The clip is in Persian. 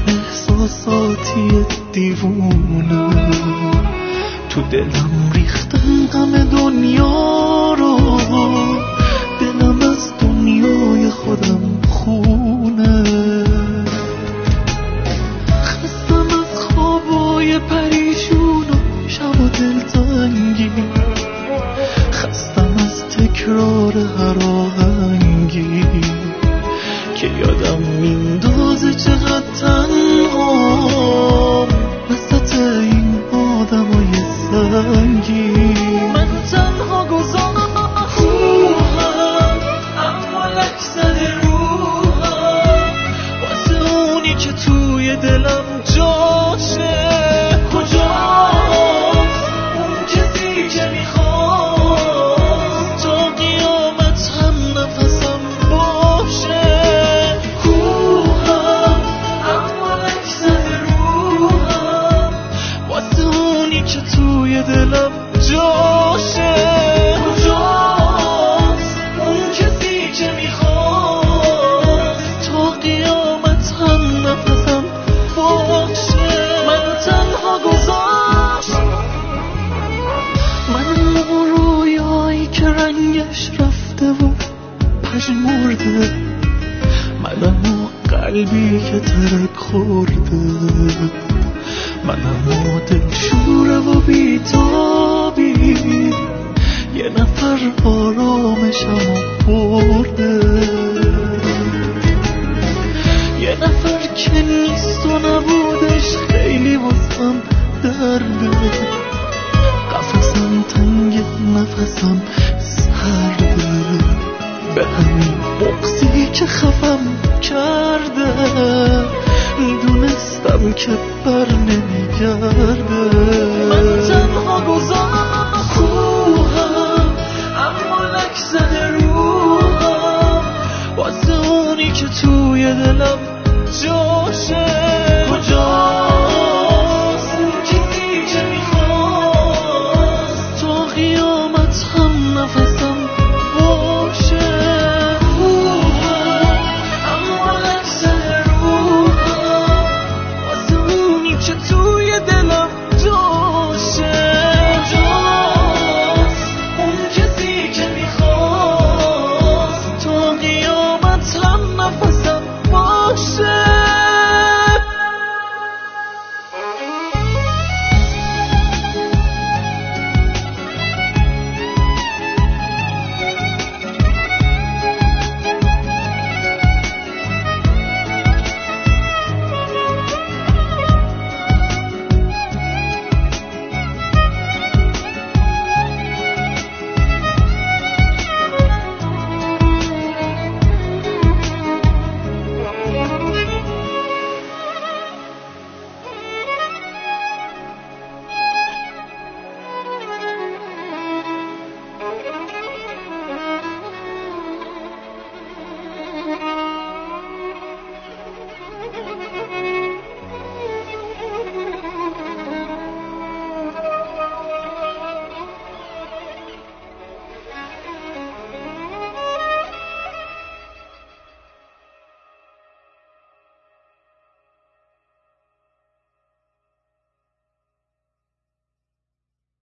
احساساتی دیوونه، تو دلم ریختن غم دنیا رو، دلم از دنیای خودم خونه. خستم از خوابای پریشون و شب و دلتنگی، خستم از تکرار هر آهنگی که یادم میندازه چقدر تنهام وسط این آدمای سنگی. من تنها گذارم اما لک زده روحم، واسه اونی که توی دلم جاشه. کجاست اون کسی که میخواست تا قیامت هم نفسم باشه؟ کوهم اما لک زده روحم، واسه اونی که توی دلم جاشه. کجاست اون کسی که میخواست تا قیامت هم نفسم باشه؟ من تنها گذاشت من رویایی که رنگش رفته و پژمرده، منم قلبی که ترک خورده، منم دلشوره و بیتابی، یه نفر آرامشمو برده، یه نفر که نیست و نبودش خیلی واسم درده. قفسم تنگ نفسم سرده، به همین بغضی که خفم کرده، میدونستم که بر نمیگرده. من تنها گذارم کوهم اما لک زده روحم، واسه اونی که توی دلم جا